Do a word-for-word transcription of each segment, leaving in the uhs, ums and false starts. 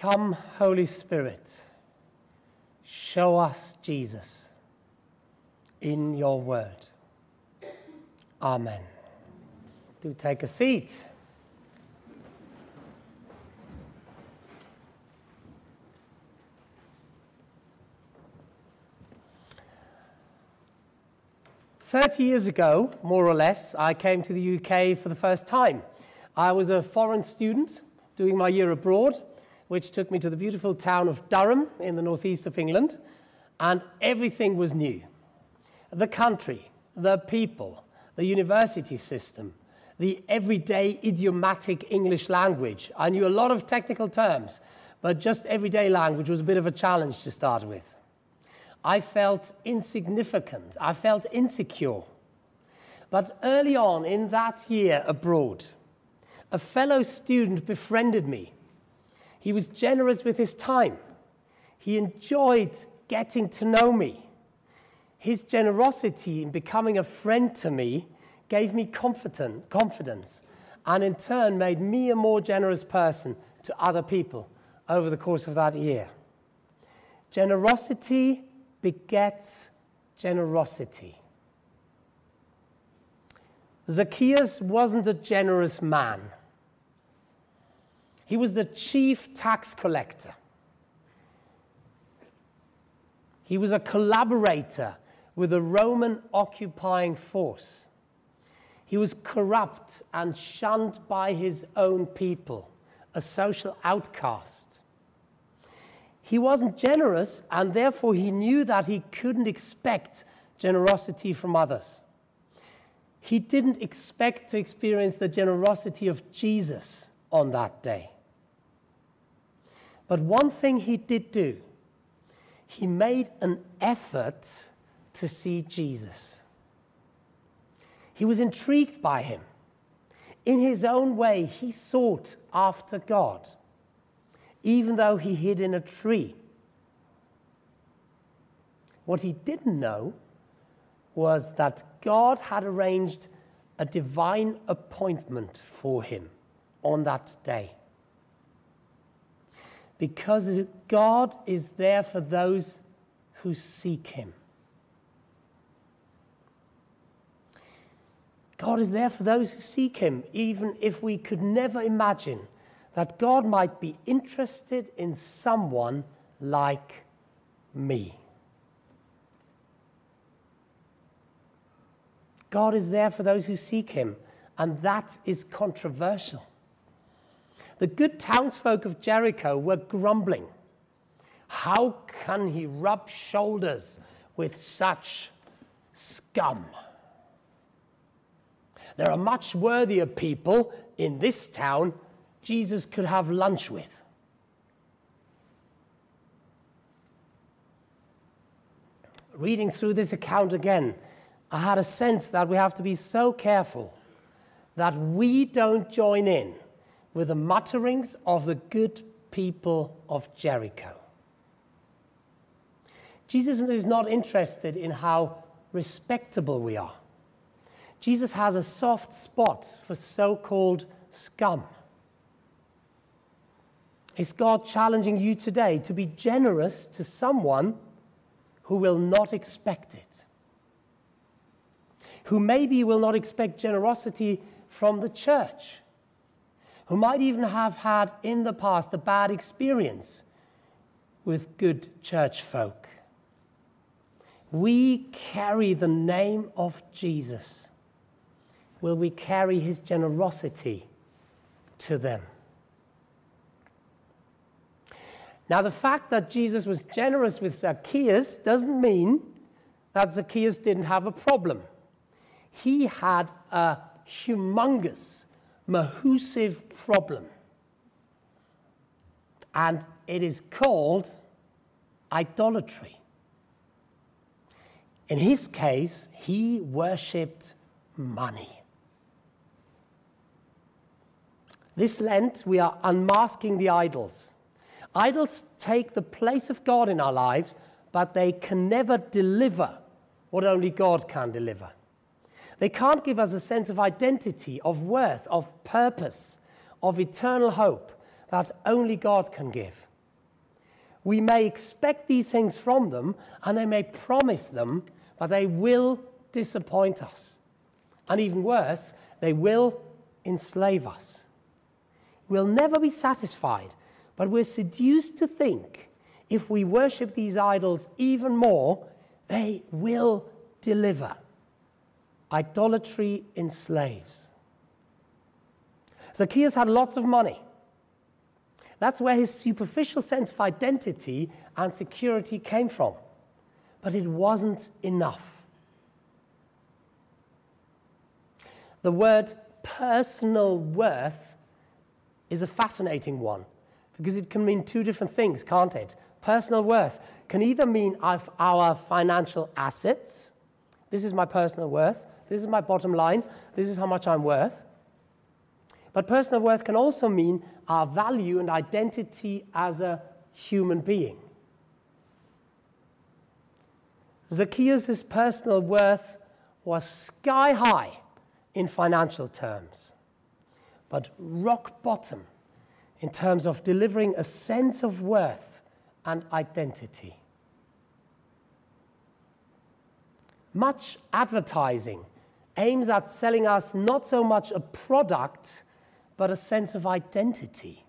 Come, Holy Spirit, show us Jesus in your word. Amen. Do take a seat. Thirty years ago, more or less, I came to the U K for the first time. I was a foreign student doing my year abroad, which took me to the beautiful town of Durham in the northeast of England, and everything was new. The country, the people, the university system, the everyday idiomatic English language. I knew a lot of technical terms, but just everyday language was a bit of a challenge to start with. I felt insignificant. I felt insecure. But early on in that year abroad, a fellow student befriended me. He was generous with his time. He enjoyed getting to know me. His generosity in becoming a friend to me gave me confident, confidence and in turn made me a more generous person to other people over the course of that year. Generosity begets generosity. Zacchaeus wasn't a generous man. He was the chief tax collector. He was a collaborator with a Roman occupying force. He was corrupt and shunned by his own people, a social outcast. He wasn't generous, and therefore he knew that he couldn't expect generosity from others. He didn't expect to experience the generosity of Jesus on that day. But one thing he did do, he made an effort to see Jesus. He was intrigued by him. In his own way, he sought after God, even though he hid in a tree. What he didn't know was that God had arranged a divine appointment for him on that day. Because God is there for those who seek him. God is there for those who seek him, even if we could never imagine that God might be interested in someone like me. God is there for those who seek him, and that is controversial. The good townsfolk of Jericho were grumbling. How can he rub shoulders with such scum? There are much worthier people in this town Jesus could have lunch with. Reading through this account again, I had a sense that we have to be so careful that we don't join in with the mutterings of the good people of Jericho. Jesus is not interested in how respectable we are. Jesus has a soft spot for so-called scum. Is God challenging you today to be generous to someone who will not expect it? Who maybe will not expect generosity from the church? Who might even have had in the past a bad experience with good church folk? We carry the name of Jesus. Will we carry his generosity to them? Now, the fact that Jesus was generous with Zacchaeus doesn't mean that Zacchaeus didn't have a problem. He had a humongous, massive problem. And it is called idolatry. In his case, he worshipped money. This Lent, we are unmasking the idols. Idols take the place of God in our lives, but they can never deliver what only God can deliver. They can't give us a sense of identity, of worth, of purpose, of eternal hope that only God can give. We may expect these things from them, and they may promise them, but they will disappoint us. And even worse, they will enslave us. We'll never be satisfied, but we're seduced to think if we worship these idols even more, they will deliver. Idolatry enslaves. Zacchaeus had lots of money. That's where his superficial sense of identity and security came from. But it wasn't enough. The word personal worth is a fascinating one because it can mean two different things, can't it? Personal worth can either mean our financial assets. This is my personal worth. This is my bottom line. This is how much I'm worth. But personal worth can also mean our value and identity as a human being. Zacchaeus' personal worth was sky high in financial terms, but rock bottom in terms of delivering a sense of worth and identity. Much advertising aims at selling us not so much a product, but a sense of identity.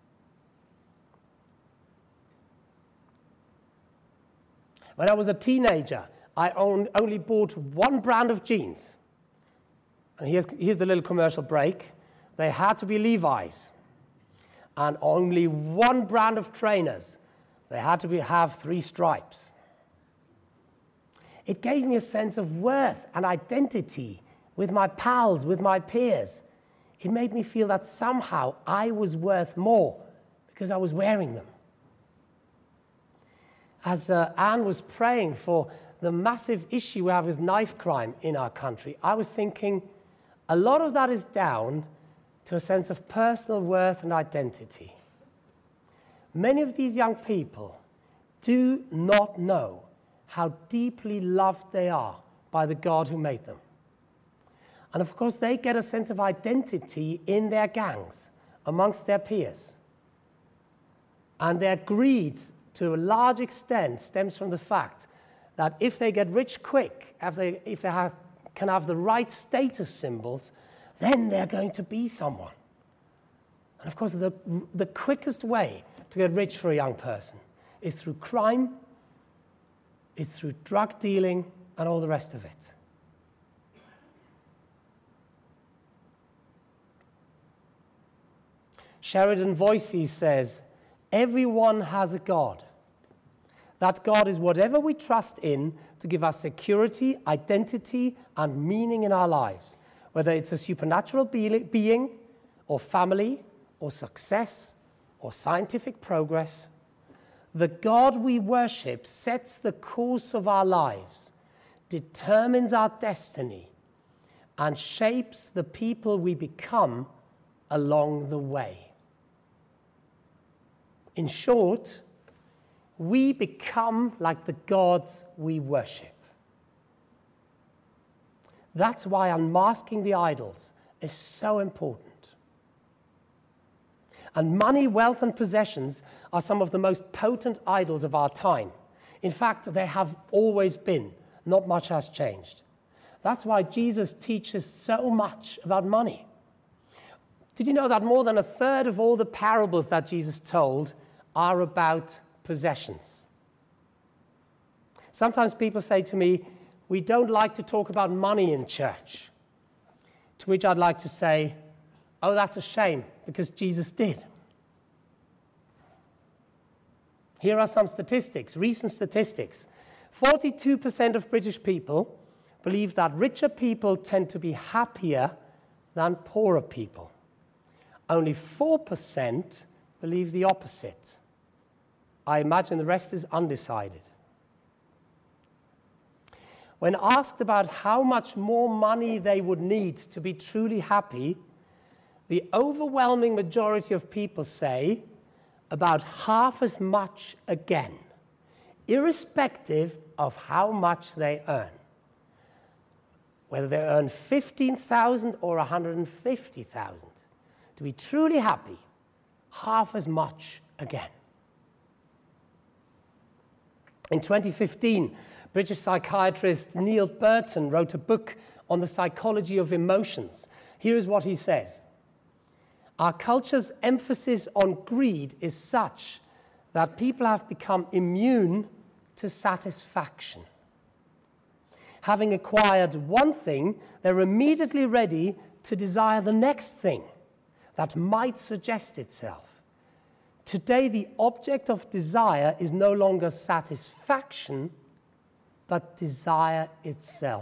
When I was a teenager, I owned, only bought one brand of jeans. And here's, here's the little commercial break. They had to be Levi's. And only one brand of trainers. They had to be, have three stripes. It gave me a sense of worth and identity with my pals, with my peers. It made me feel that somehow I was worth more because I was wearing them. As uh, Anne was praying for the massive issue we have with knife crime in our country, I was thinking a lot of that is down to a sense of personal worth and identity. Many of these young people do not know how deeply loved they are by the God who made them. And of course, they get a sense of identity in their gangs, amongst their peers. And their greed, to a large extent, stems from the fact that if they get rich quick, if they, if they have, can have the right status symbols, then they're going to be someone. And of course, the, the quickest way to get rich for a young person is through crime, is through drug dealing, and all the rest of it. Sheridan Voysey says, everyone has a God. That God is whatever we trust in to give us security, identity, and meaning in our lives, whether it's a supernatural being, or family, or success, or scientific progress. The God we worship sets the course of our lives, determines our destiny, and shapes the people we become along the way. In short, we become like the gods we worship. That's why unmasking the idols is so important. And money, wealth, and possessions are some of the most potent idols of our time. In fact, they have always been. Not much has changed. That's why Jesus teaches so much about money. Did you know that more than a third of all the parables that Jesus told are about possessions? Sometimes people say to me, we don't like to talk about money in church. To which I'd like to say, oh, that's a shame, because Jesus did. Here are some statistics, recent statistics. forty-two percent of British people believe that richer people tend to be happier than poorer people. Only four percent believe the opposite. I imagine the rest is undecided. When asked about how much more money they would need to be truly happy, the overwhelming majority of people say about half as much again, irrespective of how much they earn. Whether they earn fifteen thousand dollars or one hundred fifty thousand dollars. To be truly happy, half as much again. In twenty fifteen, British psychiatrist Neil Burton wrote a book on the psychology of emotions. Here is what he says. Our culture's emphasis on greed is such that people have become immune to satisfaction. Having acquired one thing, they're immediately ready to desire the next thing that might suggest itself. Today, the object of desire is no longer satisfaction, but desire itself.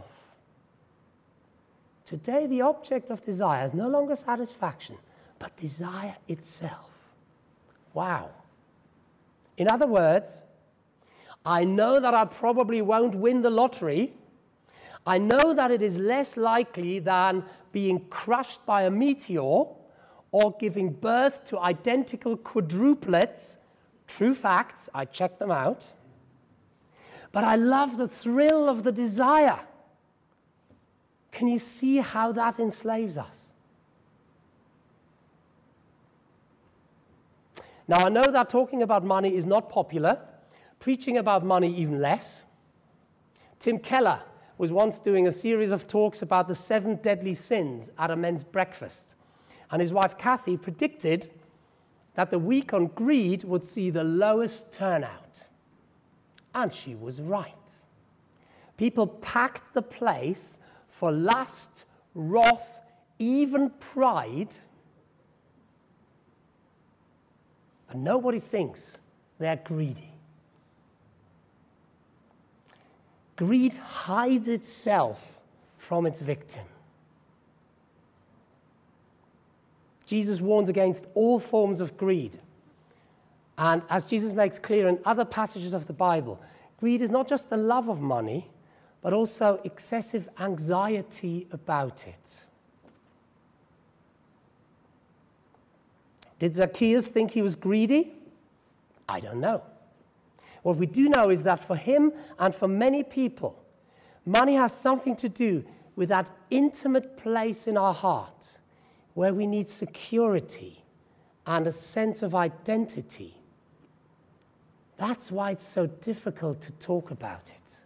Today, the object of desire is no longer satisfaction, but desire itself. Wow. In other words, I know that I probably won't win the lottery. I know that it is less likely than being crushed by a meteor or giving birth to identical quadruplets. True facts, I checked them out. But I love the thrill of the desire. Can you see how that enslaves us? Now, I know that talking about money is not popular, preaching about money even less. Tim Keller was once doing a series of talks about the seven deadly sins at a men's breakfast. And his wife, Kathy, predicted that the week on greed would see the lowest turnout. And she was right. People packed the place for lust, wrath, even pride. But nobody thinks they're greedy. Greed hides itself from its victim. Jesus warns against all forms of greed. And as Jesus makes clear in other passages of the Bible, greed is not just the love of money, but also excessive anxiety about it. Did Zacchaeus think he was greedy? I don't know. What we do know is that for him and for many people, money has something to do with that intimate place in our heart where we need security and a sense of identity. That's why it's so difficult to talk about it.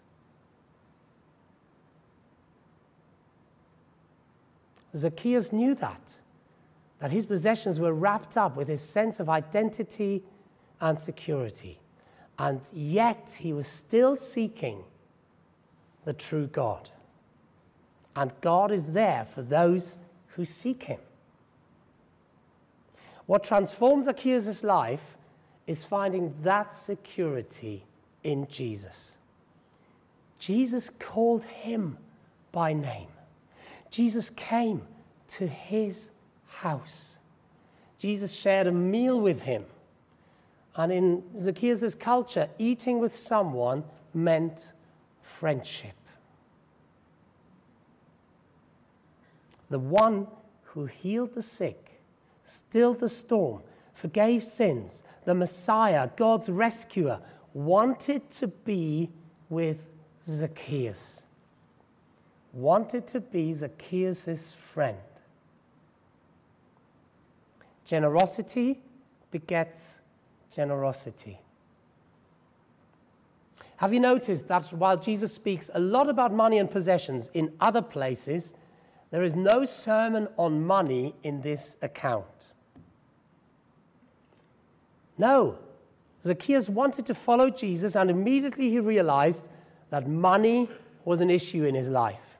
Zacchaeus knew that. that his possessions were wrapped up with his sense of identity and security. And yet he was still seeking the true God. And God is there for those who seek him. What transforms Zacchaeus' life is finding that security in Jesus. Jesus called him by name. Jesus came to his house. Jesus shared a meal with him. And in Zacchaeus' culture, eating with someone meant friendship. The one who healed the sick, stilled the storm, forgave sins, the Messiah, God's rescuer, wanted to be with Zacchaeus. Wanted to be Zacchaeus' friend. Generosity begets generosity. Have you noticed that while Jesus speaks a lot about money and possessions in other places, there is no sermon on money in this account? No. Zacchaeus wanted to follow Jesus, and immediately he realized that money was an issue in his life.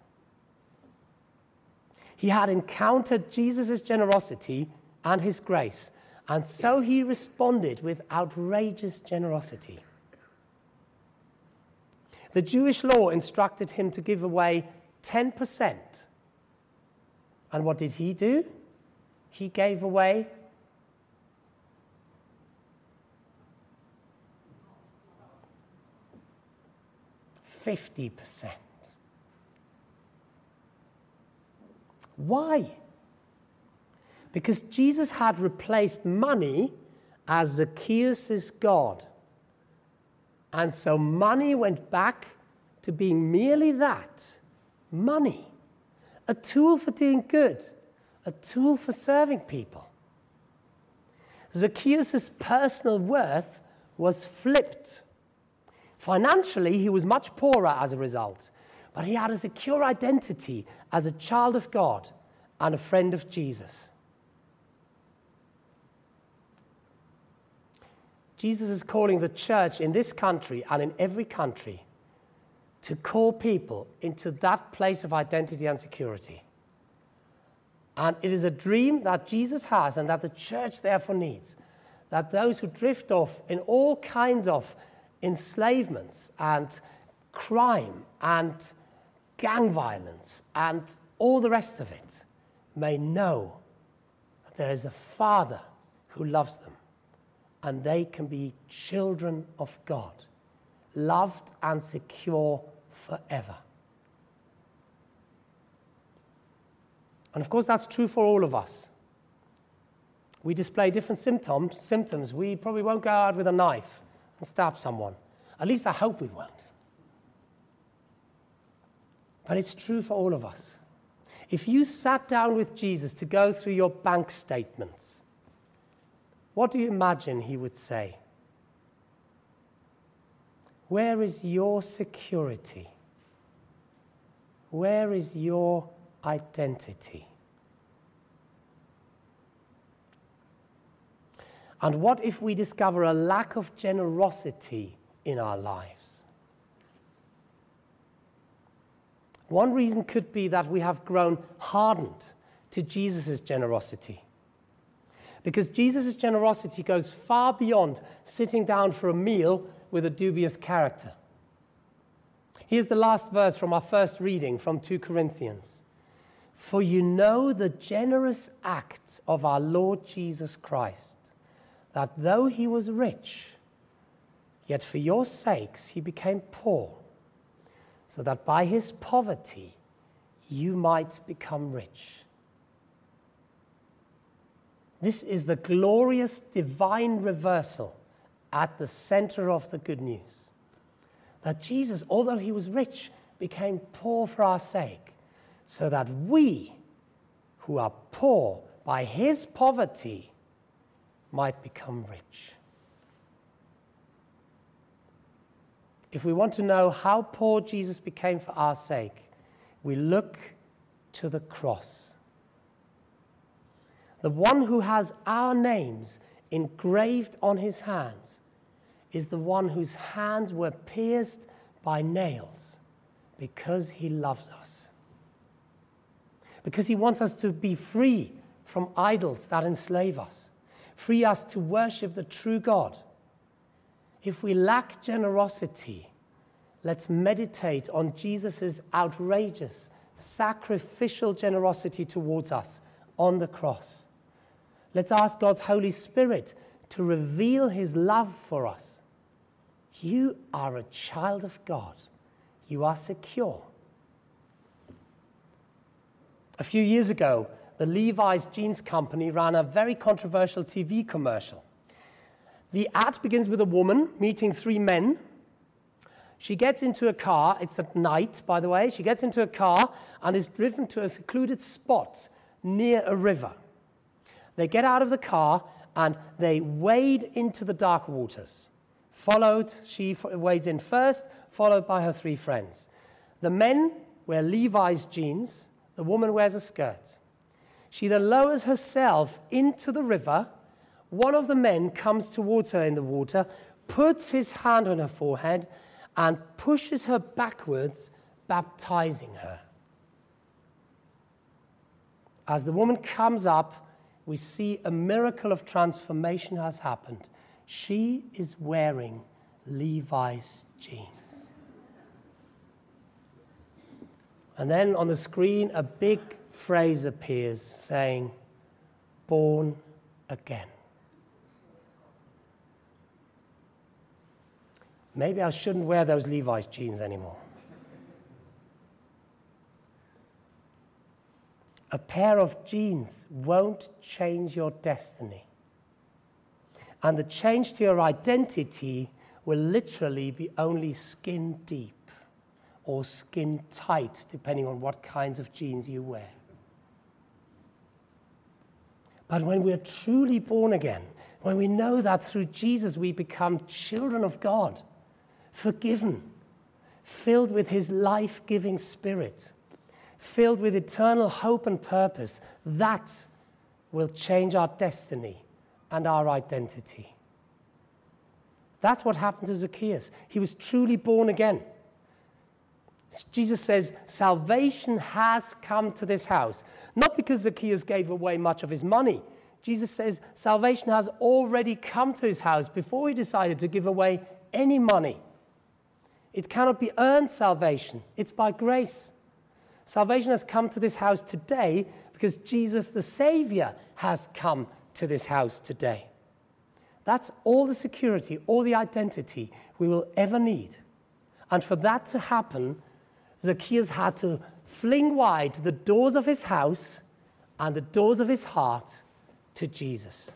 He had encountered Jesus' generosity and his grace, and so he responded with outrageous generosity. The Jewish law instructed him to give away ten percent. And what did he do? He gave away fifty percent. Why? Because Jesus had replaced money as Zacchaeus' God. And so money went back to being merely that, money. A tool for doing good, a tool for serving people. Zacchaeus' personal worth was flipped. Financially, he was much poorer as a result, but he had a secure identity as a child of God and a friend of Jesus. Jesus is calling the church in this country and in every country to call people into that place of identity and security. And it is a dream that Jesus has and that the church therefore needs, that those who drift off in all kinds of enslavements and crime and gang violence and all the rest of it may know that there is a Father who loves them and they can be children of God, loved and secure forever. And of course, that's true for all of us. We display different symptoms. symptoms. We probably won't go out with a knife and stab someone. At least I hope we won't. But it's true for all of us. If you sat down with Jesus to go through your bank statements, what do you imagine he would say? Where is your security? Where is your identity? And what if we discover a lack of generosity in our lives? One reason could be that we have grown hardened to Jesus' generosity. Because Jesus' generosity goes far beyond sitting down for a meal with a dubious character. Here's the last verse from our first reading from Second Corinthians. For you know the generous acts of our Lord Jesus Christ, that though he was rich, yet for your sakes he became poor, so that by his poverty you might become rich. This is the glorious divine reversal at the center of the good news. That Jesus, although he was rich, became poor for our sake, so that we, who are poor by his poverty, might become rich. If we want to know how poor Jesus became for our sake, we look to the cross. The one who has our names engraved on his hands is the one whose hands were pierced by nails because he loves us. Because he wants us to be free from idols that enslave us, free us to worship the true God. If we lack generosity, let's meditate on Jesus' outrageous, sacrificial generosity towards us on the cross. Let's ask God's Holy Spirit to reveal his love for us. You are a child of God. You are secure. A few years ago, the Levi's Jeans Company ran a very controversial T V commercial. The ad begins with a woman meeting three men. She gets into a car. It's at night, by the way. She gets into a car and is driven to a secluded spot near a river. They get out of the car and they wade into the dark waters. Followed, she wades in first, followed by her three friends. The men wear Levi's jeans. The woman wears a skirt. She then lowers herself into the river. One of the men comes towards her in the water, puts his hand on her forehead, and pushes her backwards, baptizing her. As the woman comes up, we see a miracle of transformation has happened. She is wearing Levi's jeans. And then on the screen, a big phrase appears saying, born again. Maybe I shouldn't wear those Levi's jeans anymore. A pair of jeans won't change your destiny. And the change to your identity will literally be only skin deep or skin tight, depending on what kinds of jeans you wear. But when we're truly born again, when we know that through Jesus we become children of God, forgiven, filled with his life-giving Spirit, filled with eternal hope and purpose. That will change our destiny and our identity. That's what happened to Zacchaeus. He was truly born again. Jesus says, salvation has come to this house. Not because Zacchaeus gave away much of his money. Jesus says salvation has already come to his house before he decided to give away any money. It cannot be earned salvation. It's by grace. Salvation has come to this house today because Jesus the Savior has come to this house today. That's all the security, all the identity we will ever need. And for that to happen, Zacchaeus had to fling wide the doors of his house and the doors of his heart to Jesus.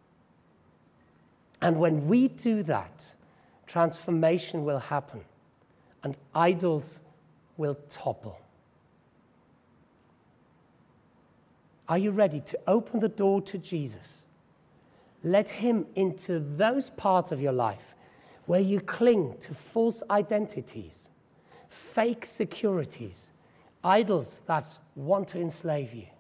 And when we do that, transformation will happen and idols will topple. Are you ready to open the door to Jesus? Let him into those parts of your life where you cling to false identities, fake securities, idols that want to enslave you.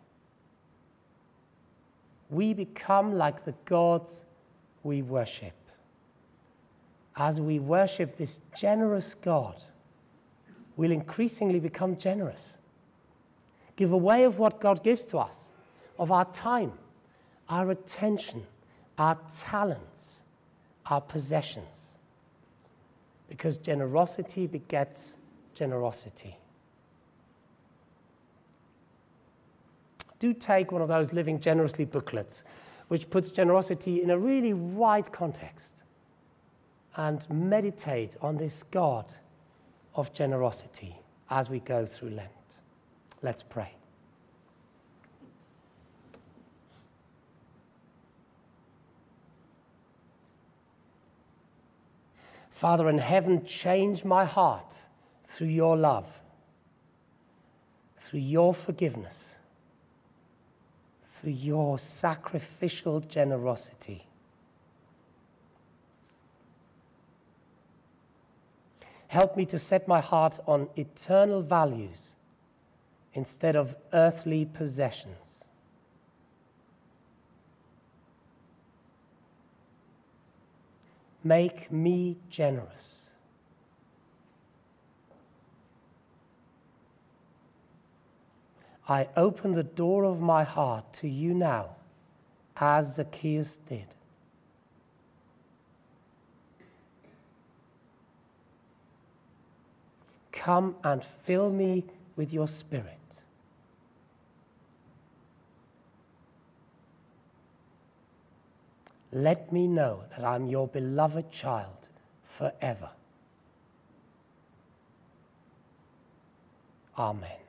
We become like the gods we worship. As we worship this generous God, we'll increasingly become generous. Give away of what God gives to us, of our time, our attention, our talents, our possessions. Because generosity begets generosity. Do take one of those Living Generously booklets, which puts generosity in a really wide context, and meditate on this God of generosity as we go through Lent. Let's pray. Father in heaven, change my heart through your love, through your forgiveness, through your sacrificial generosity. Help me to set my heart on eternal values instead of earthly possessions. Make me generous. I open the door of my heart to you now, as Zacchaeus did. Come and fill me with your Spirit. Let me know that I'm your beloved child forever. Amen.